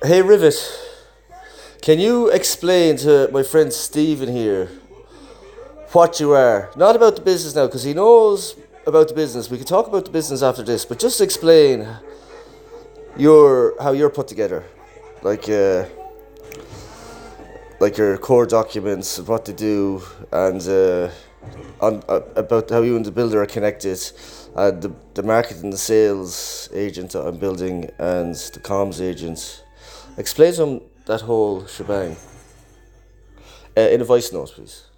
Hey Rivet, can you explain to my friend Stephen here what you are? Not about the business now, because he knows about the business. We can talk about the business after this, but just explain your how you're put together, like uh, like your core documents, what they do, and about how you and the builder are connected, the market and the sales agent that I'm building, and the comms agent. Explain to him that whole shebang in a voice note, please.